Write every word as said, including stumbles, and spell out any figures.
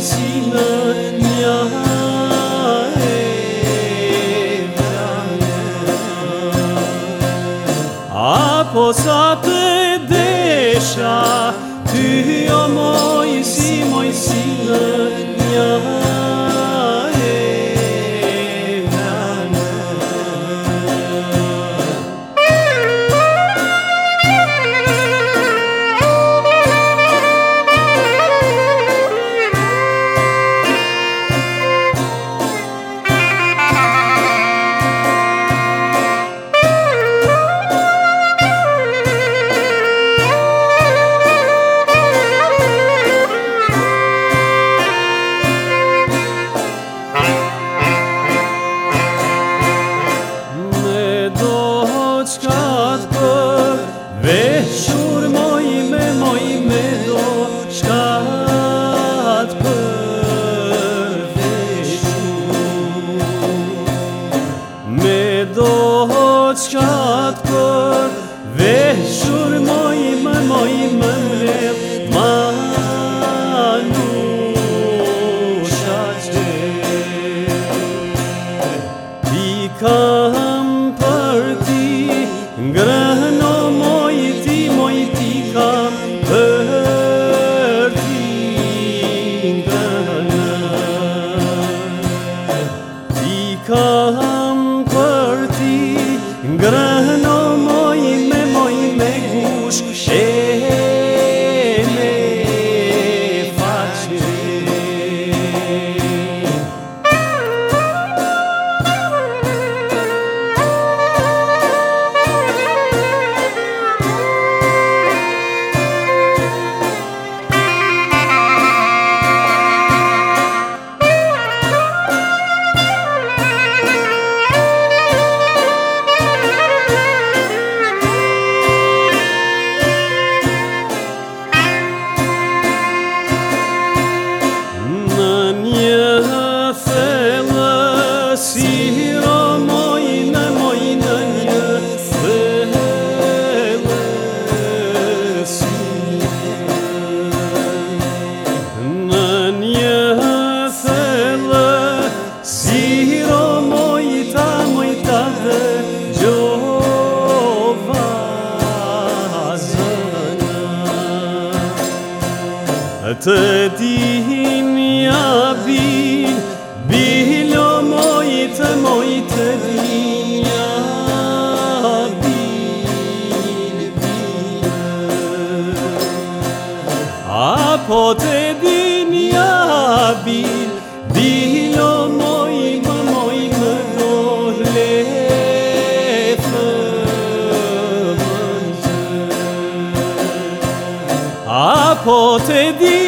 sinë një e vrane. Apo sa të desha, ty o moj si moj sinë një e vrane. Veshur moj me moj me do shkat për veshur, me do shkat për veshur moj me moj me mrep manusha qe. Ti kam për ti ngrëno moj ti moj ti kam për ti ngrënë. Ti kam për ti ngrëno moj me moj me gush e me faqe. Siro moj në moj në një thellësi, në një thellësiro moj ta moj ta dhe gjova zëna. Të dinja bil bilo moj të moj të dinja bil bile. Apo të dinja bil bilo moj më moj më do lefë mëngjë. Apo të dinja